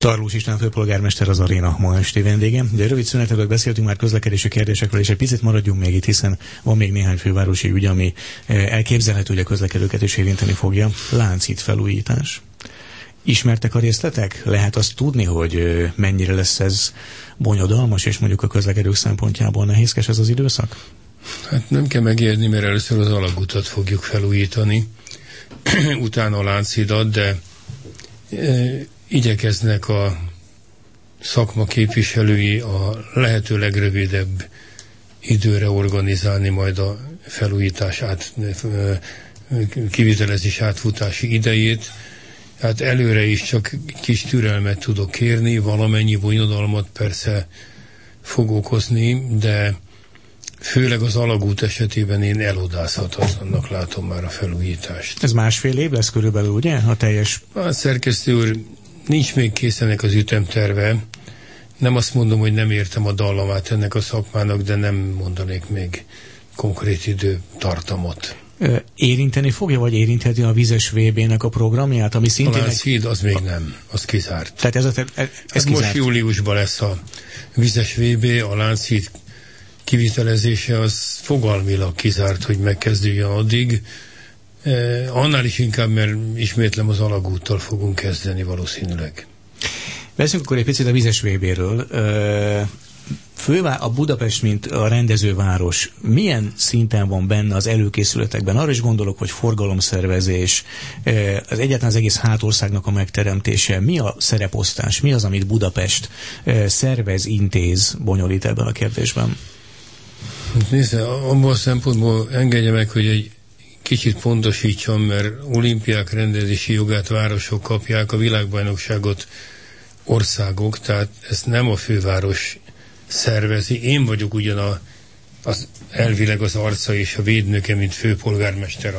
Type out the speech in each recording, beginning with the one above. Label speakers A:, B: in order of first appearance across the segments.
A: Tarlós István főpolgármester az Aréna ma esti vendége. De rövid szünetelőtt beszéltünk már közlekedési kérdésekről, és egy picit maradjunk még itt, hiszen van még néhány fővárosi ügy, ami elképzelhető, hogy a közlekedőket is érinteni fogja. Lánchíd felújítás. Ismertek a részletek? Lehet azt tudni, hogy mennyire lesz ez bonyodalmas, és mondjuk a közlekedők szempontjából nehézkes ez az időszak?
B: Hát nem kell megijedni, mert először az alagutat fogjuk felújítani, utána a Lánchidat, de igyekeznek a szakma képviselői a lehető legrövidebb időre organizálni majd a felújítás kivitelezés átfutási idejét. Hát előre is csak kis türelmet tudok kérni, valamennyi bonyodalmat persze fog okozni, de főleg az alagút esetében én elodázhatatlannak látom már a felújítást.
A: Ez másfél év lesz körülbelül, ugye? A teljes...
B: A szerkesztő úr, nincs még készenek az ütemterve. Nem azt mondom, hogy nem értem a dallamát ennek a szakmának, de nem mondanék még konkrét időtartamot.
A: Érinteni fogja, vagy érintheti a Vizes VB-nek a programját, ami szintén...
B: A Lánchíd az még nem, az kizárt.
A: Tehát ez kizárt.
B: Most júliusban lesz a Vizes VB, a Lánchíd kivitelezése az fogalmilag kizárt, hogy megkezdődjön addig. Annál is inkább, mert ismétlem az alagúttal fogunk kezdeni valószínűleg.
A: Beszéljünk akkor egy picit a Vizes VB-ről. A Budapest, mint a rendezőváros, milyen szinten van benne az előkészületekben? Arra is gondolok, hogy forgalomszervezés, az egyáltalán az egész hátországnak a megteremtése. Mi a szereposztás? Mi az, amit Budapest szervez, intéz, bonyolít ebben a kérdésben?
B: Nézd, abban a szempontból engedje meg, hogy egy kicsit pontosítsam, mert olimpiák rendezési jogát városok kapják, a világbajnokságot országok, tehát ezt nem a főváros szervezi. Én vagyok ugyan elvileg az arca és a védnöke, mint főpolgármester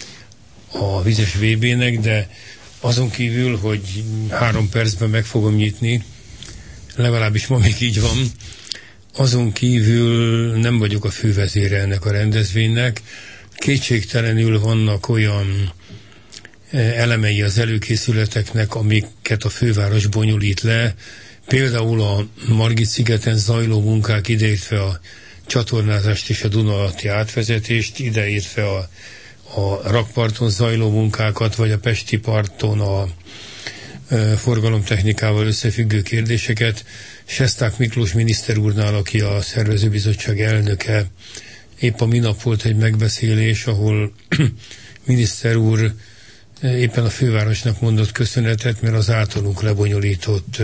B: a Vizes VB-nek, de azon kívül, hogy 3 percben meg fogom nyitni, legalábbis ma még így van, azon kívül nem vagyok a fővezére ennek a rendezvénynek. Kétségtelenül vannak olyan elemei az előkészületeknek, amiket a főváros bonyolít le. Például a Margit-szigeten zajló munkák, ideértve a csatornázást és a Duna alatti átvezetést, ideértve a rakparton zajló munkákat, vagy a Pesti parton a forgalomtechnikával összefüggő kérdéseket. Sesták Miklós miniszter úrnál, aki a szervezőbizottság elnöke, épp a minap volt egy megbeszélés, ahol miniszter úr éppen a fővárosnak mondott köszönetet, mert az általunk lebonyolított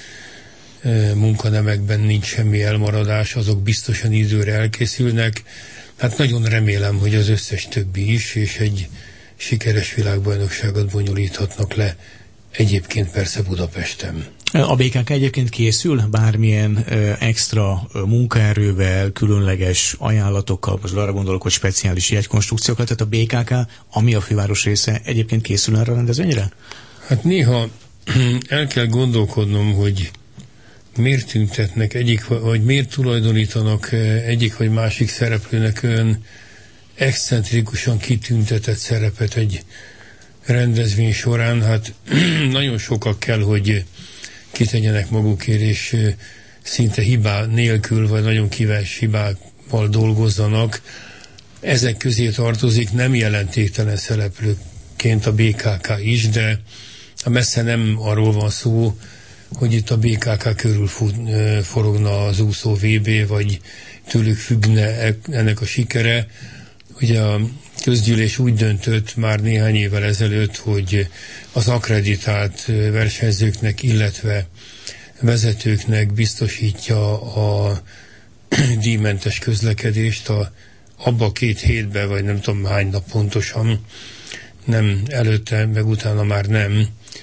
B: munkanemekben nincs semmi elmaradás, azok biztosan időre elkészülnek. Hát nagyon remélem, hogy az összes többi is, és egy sikeres világbajnokságot bonyolíthatnak le, egyébként persze Budapesten.
A: A BKK egyébként készül bármilyen extra munkaerővel, különleges ajánlatokkal, most arra gondolok, hogy speciális jegykonstrukciókkal, tehát a BKK, ami a főváros része, egyébként készül erre a rendezvényre?
B: Hát néha el kell gondolkodnom, hogy miért tüntetnek vagy miért tulajdonítanak egyik vagy másik szereplőnek olyan excentrikusan kitüntetett szerepet egy rendezvény során. Hát nagyon sokak kell, hogy kitegyenek magukért, és szinte hibá nélkül, vagy nagyon kevés hibával dolgozzanak. Ezek közé tartozik nem jelentéktelen szereplőként a BKK is, de messze nem arról van szó, hogy itt a BKK körül forogna az úszó VB, vagy tőlük függne ennek a sikere. Ugye a közgyűlés úgy döntött már néhány évvel ezelőtt, hogy az akkreditált versenyzőknek, illetve vezetőknek biztosítja a díjmentes közlekedést abba 2 hétben, vagy nem tudom hány nap pontosan, nem előtte, meg utána már nem,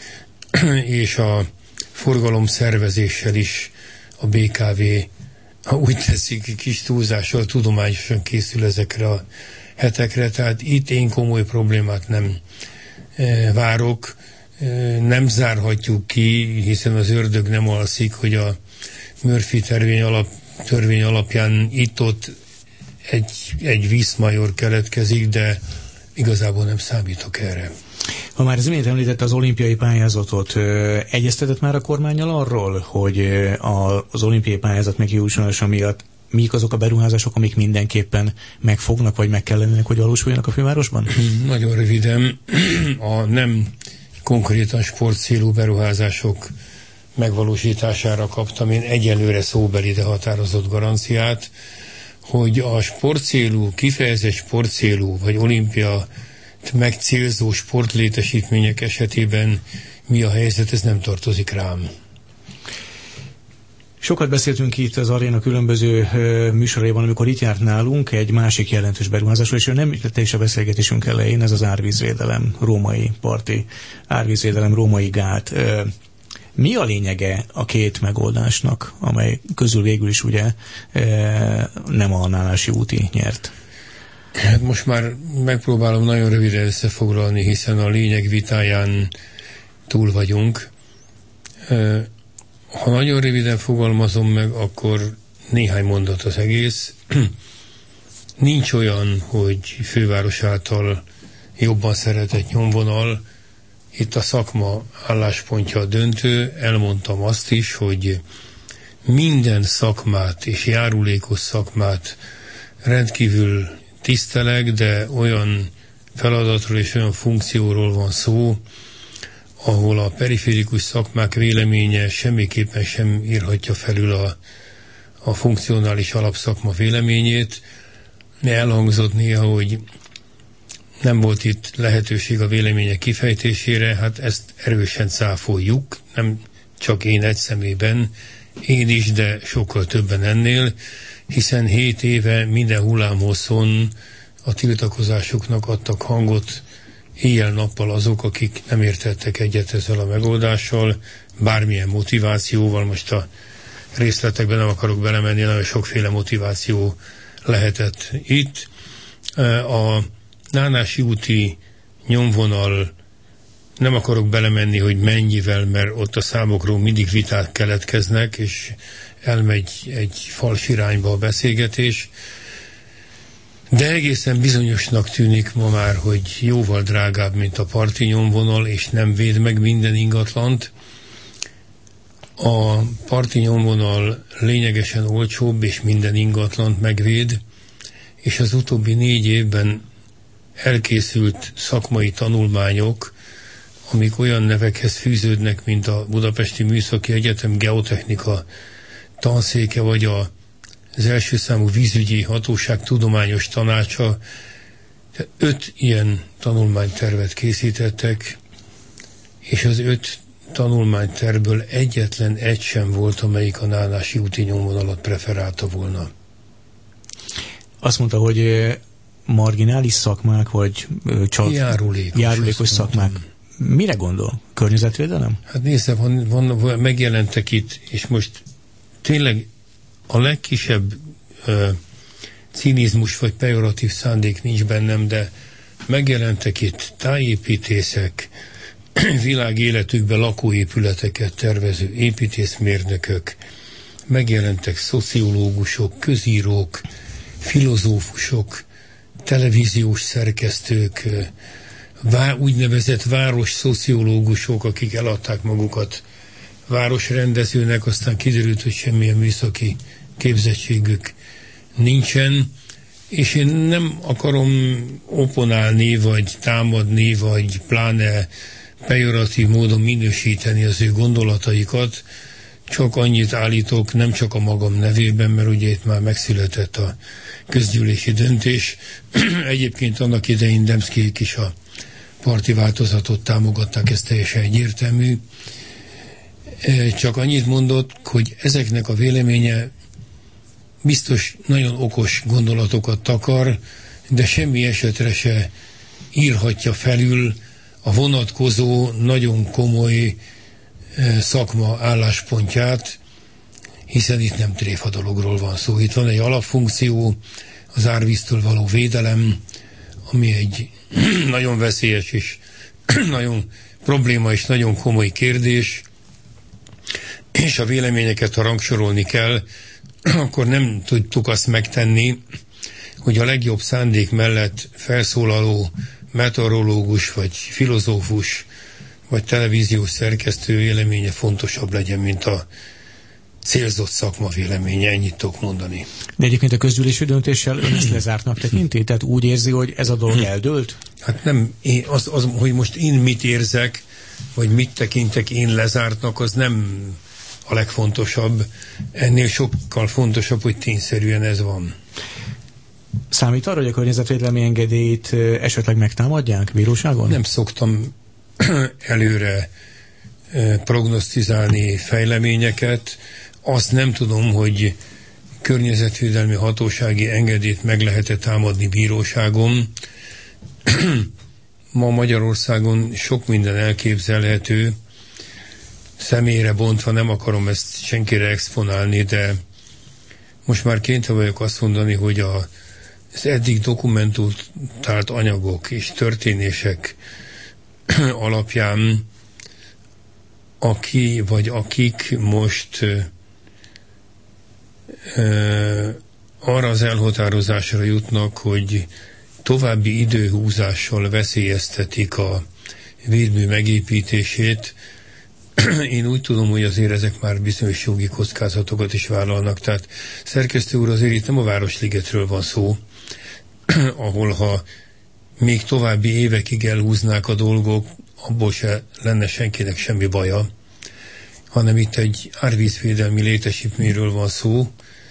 B: és a forgalom szervezéssel is a BKV, ha úgy teszik, kis túlzással tudományosan készül ezekre a hetekre, tehát itt én komoly problémát nem várok, nem zárhatjuk ki, hiszen az ördög nem alszik, hogy a Murphy törvény alapján itt-ott egy viszmajor keletkezik, de igazából nem számítok erre.
A: Ha már az imént említette az olimpiai pályázatot, egyeztetett már a kormánnyal arról, hogy az olimpiai pályázat megjóslása miatt mik azok a beruházások, amik mindenképpen megfognak, vagy meg kellene, hogy valósuljanak a fővárosban?
B: Nagyon röviden, a nem konkrétan sportcélú beruházások megvalósítására kaptam én egyelőre szóbeli, de határozott garanciát, hogy a sportcélú, kifejezett sportcélú, vagy olimpia megcélzó sportlétesítmények esetében mi a helyzet, ez nem tartozik rám.
A: Sokat beszéltünk itt az aréna különböző műsoraiban, amikor itt járt nálunk egy másik jelentős beruházásról, és ő nem említette is a beszélgetésünk elején, ez az árvízvédelem, római parti árvízvédelem, római gát. Mi a lényege a két megoldásnak, amely közül végül is ugye nem a Nánási úti nyert?
B: Hát most már megpróbálom nagyon röviden összefoglalni, hiszen a lényeg vitáján túl vagyunk. Ha nagyon röviden fogalmazom meg, akkor néhány mondat az egész. Nincs olyan, hogy főváros által jobban szeretett nyomvonal. Itt a szakma álláspontja döntő. Elmondtam azt is, hogy minden szakmát és járulékos szakmát rendkívül tisztelek, de olyan feladatról és olyan funkcióról van szó, ahol a periférikus szakmák véleménye semmiképpen sem írhatja felül a funkcionális alapszakma véleményét. Elhangzott néha, hogy nem volt itt lehetőség a vélemények kifejtésére, hát ezt erősen cáfoljuk, nem csak én egy szemében, én is, de sokkal többen ennél, hiszen 7 éve minden hullámhosszon a tiltakozásoknak adtak hangot éjjel-nappal azok, akik nem értettek egyet ezzel a megoldással, bármilyen motivációval, most a részletekben nem akarok belemenni, nagyon sokféle motiváció lehetett itt. A Nánási úti nyomvonal, nem akarok belemenni, hogy mennyivel, mert ott a számokról mindig viták keletkeznek, és elmegy egy fals irányba a beszélgetés, de egészen bizonyosnak tűnik ma már, hogy jóval drágább, mint a parti nyomvonal, és nem véd meg minden ingatlant. A parti nyomvonal lényegesen olcsóbb, és minden ingatlant megvéd, és az utóbbi 4 évben elkészült szakmai tanulmányok, amik olyan nevekhez fűződnek, mint a Budapesti Műszaki Egyetem geotechnika tanszéke, vagy az első számú vízügyi hatóság tudományos tanácsa. 5 ilyen tanulmánytervet készítettek, és az 5 tanulmánytervből egyetlen egy sem volt, amelyik a Nánási úti nyomvonalat preferálta volna.
A: Azt mondta, hogy marginális szakmák, vagy csak járulékos szakmák. Mire gondol? Környezetvédelem?
B: Hát nézze, megjelentek itt, és most tényleg a legkisebb cinizmus vagy pejoratív szándék nincs bennem, de megjelentek itt tájépítészek, világéletükben lakóépületeket tervező építészmérnökök, megjelentek szociológusok, közírók, filozófusok, televíziós szerkesztők, úgynevezett városszociológusok, akik eladták magukat városrendezőnek, aztán kiderült, hogy semmilyen műszaki képzettségük nincsen, és én nem akarom opponálni, vagy támadni, vagy pláne pejoratív módon minősíteni az ő gondolataikat, csak annyit állítok, nem csak a magam nevében, mert ugye itt már megszületett a közgyűlési döntés. Egyébként annak idején Demszkijék is a parti változatot támogatták, ez teljesen egyértelmű. Csak annyit mondott, hogy ezeknek a véleménye biztos nagyon okos gondolatokat takar, de semmi esetre se írhatja felül a vonatkozó, nagyon komoly szakma álláspontját, hiszen itt nem tréfa dologról van szó. Itt van egy alapfunkció, az árvíztől való védelem, ami egy nagyon veszélyes és nagyon probléma és nagyon komoly kérdés, és a véleményeket, ha rangsorolni kell, akkor nem tudtuk azt megtenni, hogy a legjobb szándék mellett felszólaló meteorológus, vagy filozófus, vagy televíziós szerkesztő véleménye fontosabb legyen, mint a célzott szakma véleménye, ennyit tudok mondani.
A: De egyébként a közgyűlési döntéssel ön ezt lezártnak tekinti? Tehát úgy érzi, hogy ez a dolog eldőlt?
B: Hát nem, hogy most én mit érzek, vagy mit tekintek én lezártnak, az nem a legfontosabb. Ennél sokkal fontosabb, hogy tényszerűen ez van.
A: Számít arra, hogy a környezetvédelmi engedélyt esetleg megtámadják bíróságon?
B: Nem szoktam előre prognosztizálni fejleményeket. Azt nem tudom, hogy környezetvédelmi hatósági engedélyt meg lehet-e támadni bíróságon. Ma Magyarországon sok minden elképzelhető, személyre bontva, nem akarom ezt senkire exponálni, de most már kénytelen vagyok azt mondani, hogy az eddig dokumentált anyagok és történések alapján aki vagy akik most arra az elhatározásra jutnak, hogy további időhúzással veszélyeztetik a védmű megépítését. Én úgy tudom, hogy azért ezek már bizonyos jogi kockázatokat is vállalnak. Tehát szerkesztő úr, azért itt nem a Városligetről van szó, ahol ha még további évekig elhúznák a dolgok, abból se lenne senkinek semmi baja, hanem itt egy árvízvédelmi létesítményről van szó,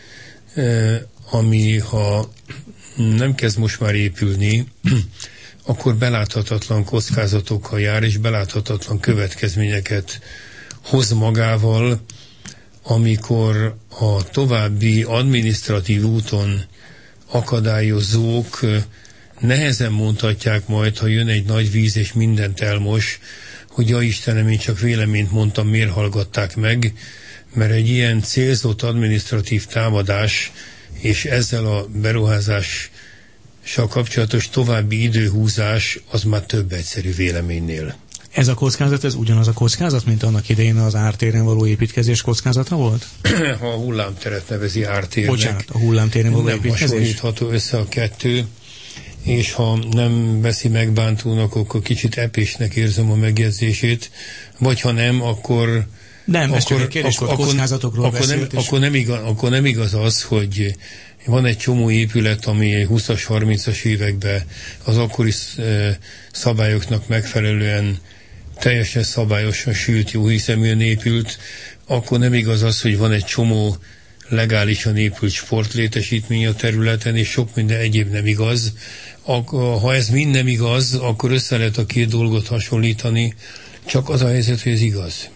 B: ami ha nem kezd most már épülni, akkor beláthatatlan kockázatokkal jár, és beláthatatlan következményeket hoz magával, amikor a további adminisztratív úton akadályozók nehezen mondhatják majd, ha jön egy nagy víz és mindent elmos, hogy ja Istenem, én csak véleményt mondtam, miért hallgatták meg, mert egy ilyen célzott adminisztratív támadás és ezzel a beruházással kapcsolatos további időhúzás az már több egyszerű véleménynél.
A: Ez a kockázat, ez ugyanaz a kockázat, mint annak idején az ártéren való építkezés kockázata volt?
B: Ha a hullámteret nevezi ártérnek.
A: Bocsánat, a hullámtéren való
B: nem
A: építkezés?
B: hasonlítható össze a kettő, és ha nem veszi megbántónak, akkor kicsit epésnek érzem a megjegyzését, vagy ha nem, akkor...
A: Nem, ez csak egy kérdés, hogy kockázatokról beszélt.
B: Akkor nem igaz az, hogy van egy csomó épület, ami 20-as, 30-as években az akkori szabályoknak megfelelően teljesen szabályosan sült, jó hiszeműen épült, akkor nem igaz az, hogy van egy csomó legálisan épült sportlétesítmény a területen, és sok minden egyéb nem igaz. Ha ez mind nem igaz, akkor össze lehet a két dolgot hasonlítani, csak az a helyzet, hogy ez igaz.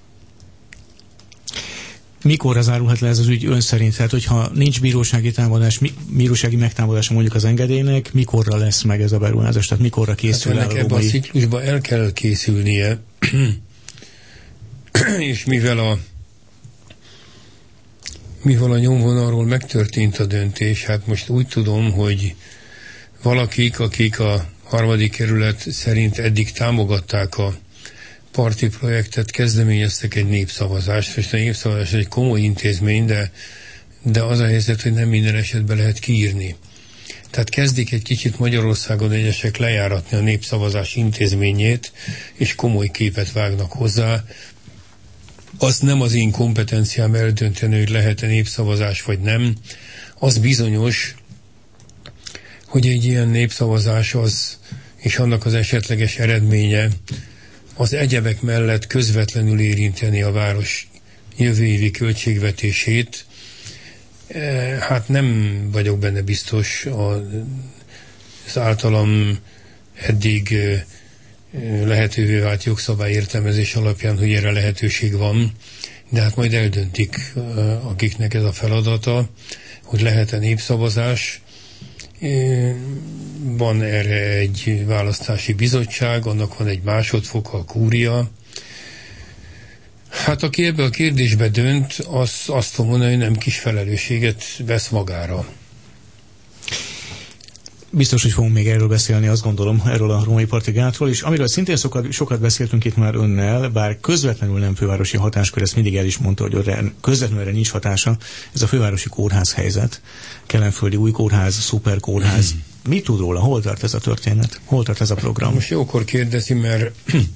A: Mikorra zárulhat le ez az ügy ön szerint? Tehát, hogyha nincs bírósági támadás, bírósági megtámadása mondjuk az engedélynek, mikorra lesz meg ez a beruházás? Tehát mikorra készül el a
B: ebben a ciklusban el kell készülnie, és mivel a nyomvonalról megtörtént a döntés, hát most úgy tudom, hogy valakik, akik a 3. kerület szerint eddig támogatták a parti projektet, kezdeményeztek egy népszavazást. Most a népszavazás egy komoly intézmény, de az a helyzet, hogy nem minden esetben lehet kiírni. Tehát kezdik egy kicsit Magyarországon egyesek lejáratni a népszavazás intézményét, és komoly képet vágnak hozzá. Azt nem az én kompetenciám eldönteni, hogy lehet-e népszavazás vagy nem. Az bizonyos, hogy egy ilyen népszavazás az, és annak az esetleges eredménye az egyebek mellett közvetlenül érinteni a város jövő évi költségvetését. Hát nem vagyok benne biztos az általam eddig lehetővé vált jogszabály értelmezés alapján, hogy erre lehetőség van, de hát majd eldöntik, akiknek ez a feladata, hogy lehet-e népszavazás. Van erre egy választási bizottság, annak van egy másodfoka, a kúria. Hát aki ebbe a kérdésbe dönt, azt tudom mondani, hogy nem kis felelősséget vesz magára. Biztos, hogy fogunk még erről beszélni, azt gondolom, erről a római parti gátról, és amiről szintén sokat beszéltünk itt már önnel, bár közvetlenül nem fővárosi hatáskör, ezt mindig el is mondta, hogy közvetlenül erre nincs hatása, ez a fővárosi kórház helyzet. Kelenföldi új kórház, szuperkórház,
A: mit tud róla? Hol tart ez a történet? Hol tart ez a program?
B: Most jókor kérdezi, mert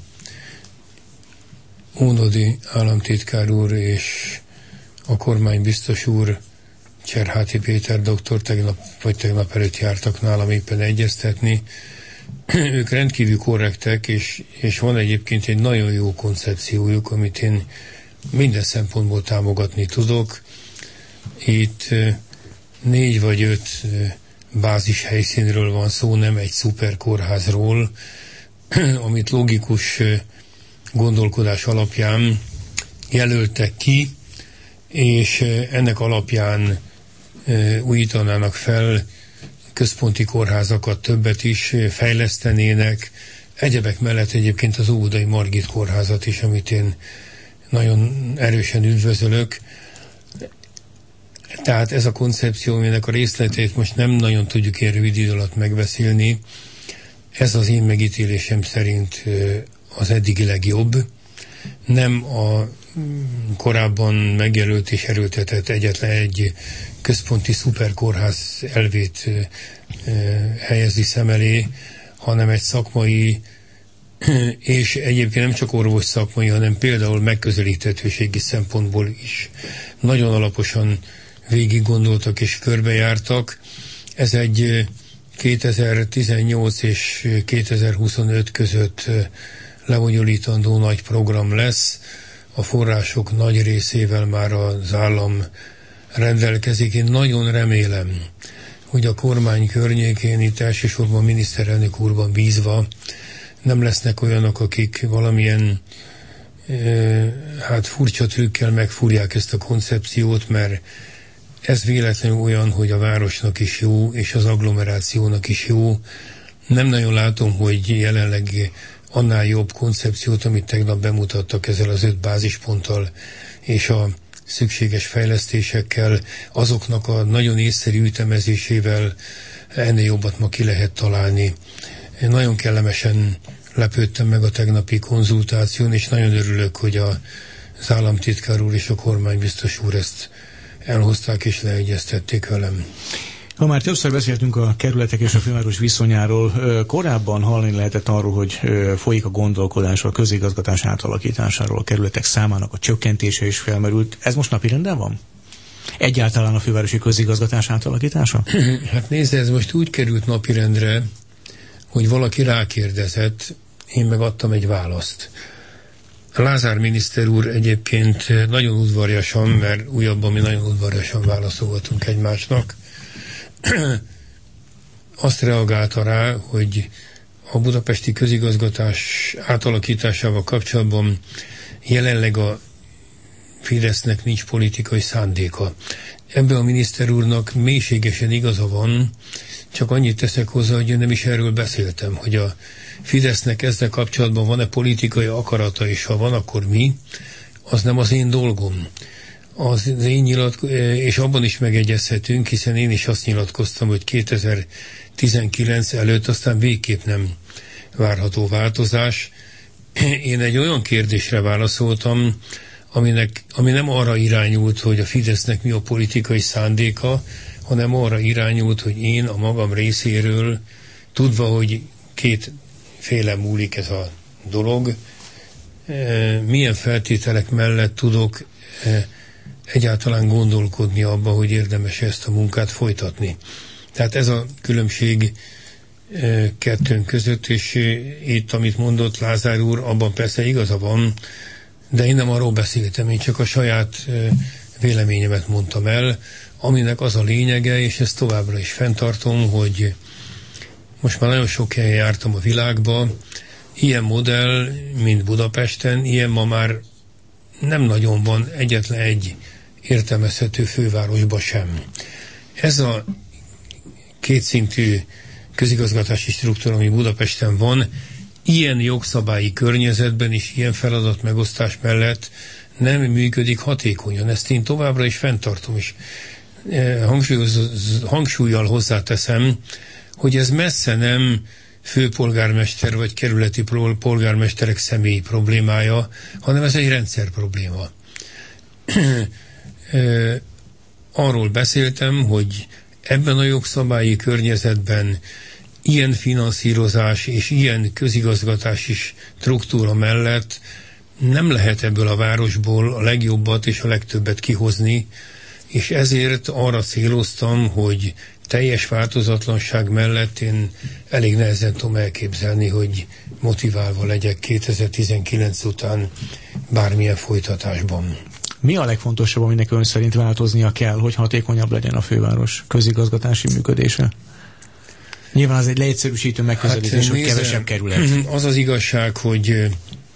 B: Ónodi államtitkár úr és a kormánybiztos úr, Cserháti Péter doktor tegnap előtt jártak nálam éppen egyeztetni. Ők rendkívül korrektek, és van egyébként egy nagyon jó koncepciójuk, amit én minden szempontból támogatni tudok. Itt 4 vagy 5 bázis helyszínről van szó, nem egy szuperkórházról, amit logikus gondolkodás alapján jelöltek ki, és ennek alapján újítanának fel központi kórházakat, többet is fejlesztenének. Egyebek mellett egyébként az Óbudai Margit kórházat is, amit én nagyon erősen üdvözölök. Tehát ez a koncepció, aminek a részletét most nem nagyon tudjuk ilyen rövid idő alatt megbeszélni, ez az én megítélésem szerint az eddigi legjobb. Nem a korábban megjelölt és erőltetett egyetlen egy központi szuperkórház elvét helyezi szem elé, hanem egy szakmai, és egyébként nem csak orvos szakmai, hanem például megközelíthetőségi szempontból is nagyon alaposan végig gondoltak és körbejártak. Ez egy 2018 és 2025 között lebonyolítandó nagy program lesz. A források nagy részével már az állam rendelkezik. Én nagyon remélem, hogy a kormány környékén, itt elsősorban miniszterelnök úrban bízva, nem lesznek olyanok, akik valamilyen furcsa trükkel megfúrják ezt a koncepciót, mert ez véletlenül olyan, hogy a városnak is jó, és az agglomerációnak is jó. Nem nagyon látom, hogy jelenleg annál jobb koncepciót, amit tegnap bemutattak ezzel az 5 bázisponttal, és a szükséges fejlesztésekkel, azoknak a nagyon észszerű ütemezésével ennél jobbat ma ki lehet találni. Én nagyon kellemesen lepődtem meg a tegnapi konzultáción, és nagyon örülök, hogy az államtitkár úr és a kormánybiztos úr ezt elhozták és leegyeztették velem.
A: Ha már többször beszéltünk a kerületek és a főváros viszonyáról, korábban hallani lehetett arról, hogy folyik a gondolkodás a közigazgatás átalakításáról, a kerületek számának a csökkentése is felmerült. Ez most napirenden van? Egyáltalán a fővárosi közigazgatás átalakítása?
B: Hát nézd, ez most úgy került napirendre, hogy valaki rákérdezett, én meg adtam egy választ. Lázár miniszter úr egyébként nagyon udvariasan, mert újabban mi nagyon udvariasan válaszolgatunk egymásnak, azt reagálta rá, hogy a budapesti közigazgatás átalakításával kapcsolatban jelenleg a Fidesznek nincs politikai szándéka. Ebben a miniszter úrnak mélységesen igaza van, csak annyit teszek hozzá, hogy én nem is erről beszéltem, hogy a Fidesznek ezzel kapcsolatban van-e politikai akarata, és ha van, akkor mi? Az nem az én dolgom. Az én és abban is megegyezhetünk, hiszen én is azt nyilatkoztam, hogy 2019 előtt aztán végképp nem várható változás. Én egy olyan kérdésre válaszoltam, ami nem arra irányult, hogy a Fidesznek mi a politikai szándéka, hanem arra irányult, hogy én a magam részéről, tudva, hogy 2 féle múlik ez a dolog, milyen feltételek mellett tudok egyáltalán gondolkodni abba, hogy érdemes ezt a munkát folytatni. Tehát ez a különbség kettőnk között, és itt, amit mondott Lázár úr, abban persze igaza van, de én nem arról beszéltem, én csak a saját véleményemet mondtam el, aminek az a lényege, és ezt továbbra is fenntartom, hogy most már nagyon sok helyen jártam a világba, ilyen modell, mint Budapesten, ilyen ma már nem nagyon van egyetlen egy értelmezhető fővárosba sem. Ez a kétszintű közigazgatási struktúra, ami Budapesten van, ilyen jogszabályi környezetben és ilyen feladatmegosztás mellett nem működik hatékonyan. Ezt én továbbra is fenntartom, és hangsúllyal hozzáteszem, hogy ez messze nem főpolgármester vagy kerületi polgármesterek személyi problémája, hanem ez egy rendszer probléma. Arról beszéltem, hogy ebben a jogszabályi környezetben ilyen finanszírozás és ilyen közigazgatási struktúra mellett nem lehet ebből a városból a legjobbat és a legtöbbet kihozni, és ezért arra céloztam, hogy teljes változatlanság mellett én elég nehezen tudom elképzelni, hogy motiválva legyek 2019 után bármilyen folytatásban.
A: Mi a legfontosabb, aminek ön szerint változnia kell, hogy hatékonyabb legyen a főváros közigazgatási működése? Nyilván az egy leegyszerűsítő megközelítés, hogy kevesebb kerület.
B: Az az igazság, hogy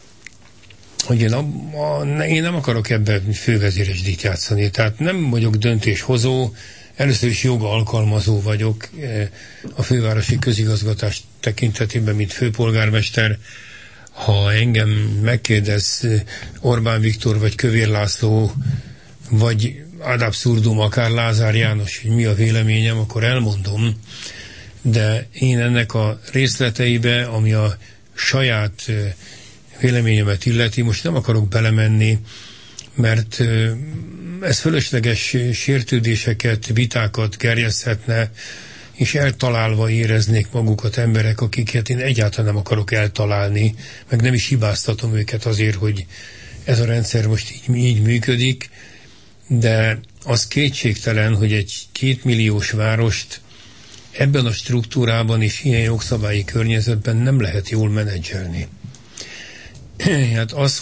B: én nem akarok ebben fővezéresdíjt játszani, tehát nem vagyok döntéshozó, először is jogalkalmazó vagyok a fővárosi közigazgatás tekintetében, mint főpolgármester. Ha engem megkérdez Orbán Viktor, vagy Kövér László, vagy ad absurdum akár Lázár János, hogy mi a véleményem, akkor elmondom, de én ennek a részleteibe, ami a saját véleményemet illeti, most nem akarok belemenni, mert ez fölösleges sértődéseket, vitákat gerjeszthetne, és eltalálva éreznék magukat emberek, akiket én egyáltalán nem akarok eltalálni, meg nem is hibáztatom őket azért, hogy ez a rendszer most így működik, de az kétségtelen, hogy egy 2 milliós várost ebben a struktúrában és ilyen jogszabályi környezetben nem lehet jól menedzselni. Hát az,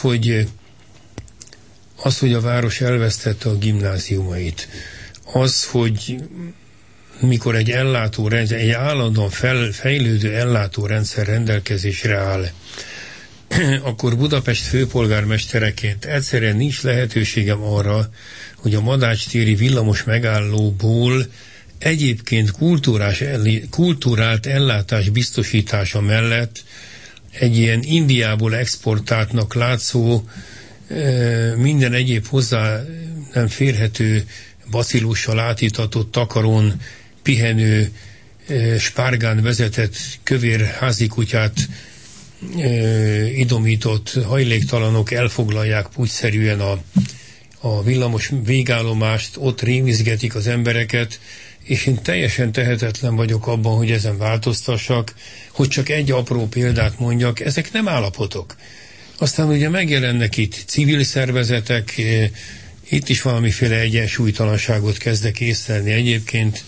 B: hogy a város elvesztette a gimnáziumait, az, hogy mikor egy ellátórendszer, egy állandóan fejlődő ellátórendszer rendelkezésre áll, akkor Budapest főpolgármestereként egyszerűen nincs lehetőségem arra, hogy a Madácstéri villamos megállóból egyébként kulturált ellátás biztosítása mellett egy ilyen Indiából exportáltnak látszó, minden egyéb hozzá nem férhető bacillussal átítatott takarón pihenő, spárgán vezetett kövér házikutyát idomított hajléktalanok elfoglalják pugyszerűen a villamos végállomást, ott rémizgetik az embereket, és én teljesen tehetetlen vagyok abban, hogy ezen változtassak, hogy csak egy apró példát mondjak, ezek nem állapotok. Aztán ugye megjelennek itt civil szervezetek, itt is valamiféle egyensúlytalanságot kezdek észlelni egyébként,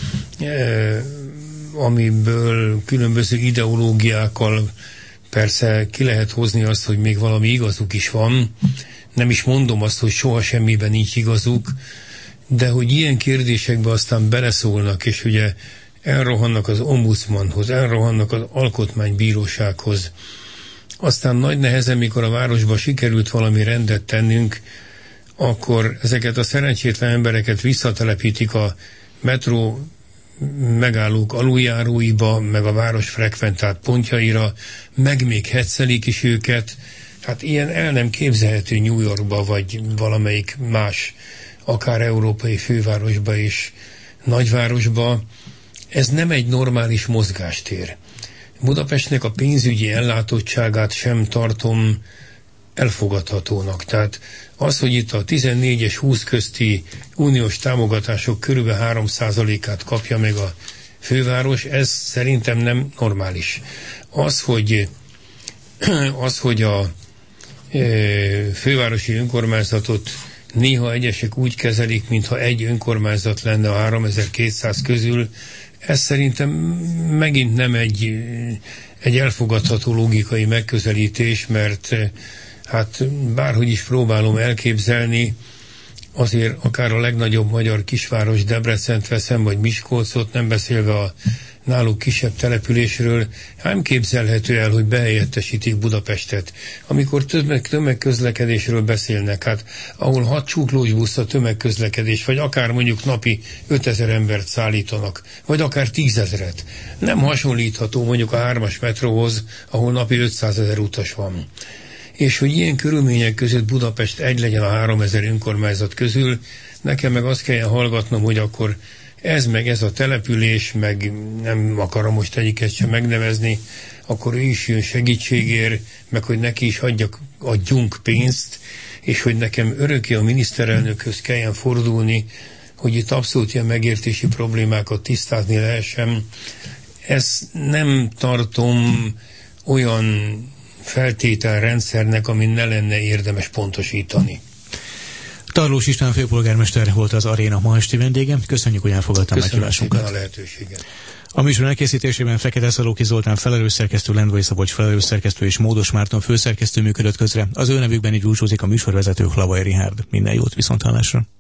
B: amiből különböző ideológiákkal persze ki lehet hozni azt, hogy még valami igazuk is van. Nem is mondom azt, hogy soha semmiben nincs igazuk, de hogy ilyen kérdésekbe aztán beleszólnak, és ugye elrohannak az ombudsmanhoz, elrohannak az alkotmánybírósághoz. Aztán nagy nehezen, mikor a városba sikerült valami rendet tennünk, akkor ezeket a szerencsétlen embereket visszatelepítik a metró megállók aluljáróiba, meg a város frekventált pontjaira, meg még hetszelik is őket. Hát ilyen el nem képzelhető New Yorkba, vagy valamelyik más, akár európai fővárosba és nagyvárosba. Ez nem egy normális mozgástér. Budapestnek a pénzügyi ellátottságát sem tartom elfogadhatónak. Tehát az, hogy itt a 14 és 20 közti uniós támogatások körülbelül 3%-át kapja meg a főváros, ez szerintem nem normális. Az, hogy a fővárosi önkormányzatot néha egyesek úgy kezelik, mintha egy önkormányzat lenne a 3200 közül, ez szerintem megint nem egy elfogadható logikai megközelítés, mert hát bárhogy is próbálom elképzelni, azért akár a legnagyobb magyar kisváros Debrecent veszem, vagy Miskolcot, nem beszélve a náluk kisebb településről, nem képzelhető el, hogy behelyettesítik Budapestet. Amikor tömegközlekedésről beszélnek, hát ahol 6 csuklós busz a tömegközlekedés, vagy akár mondjuk napi 5000 embert szállítanak, vagy akár 10 000-et. Nem hasonlítható mondjuk a 3-as metróhoz, ahol napi 500 000 utas van. És hogy ilyen körülmények között Budapest egy legyen a 3000 önkormányzat közül, nekem meg azt kelljen hallgatnom, hogy akkor ez a település, meg nem akarom most egyiket sem megnevezni, akkor ő is jön segítségért, meg hogy neki is adjunk pénzt, és hogy nekem örökké a miniszterelnökhöz kelljen fordulni, hogy itt abszolút ilyen megértési problémákat tisztázni lehessen. Ezt nem tartom olyan feltételrendszernek, amin ne lenne érdemes pontosítani.
A: Tarlós István főpolgármester volt az Aréna ma esti vendége. Köszönjük, hogy elfogadta meghívásunkat.
B: Köszönöm a lehetőséget.
A: A műsor elkészítésében Fekete Szalóki Zoltán felelős szerkesztő, Lendvai Szabolcs felelős szerkesztő és Módos Márton főszerkesztő működött közre. Az ő nevükben így búcsúzik a műsorvezető, Hlavaj Richárd. Minden jót, viszonthallásra.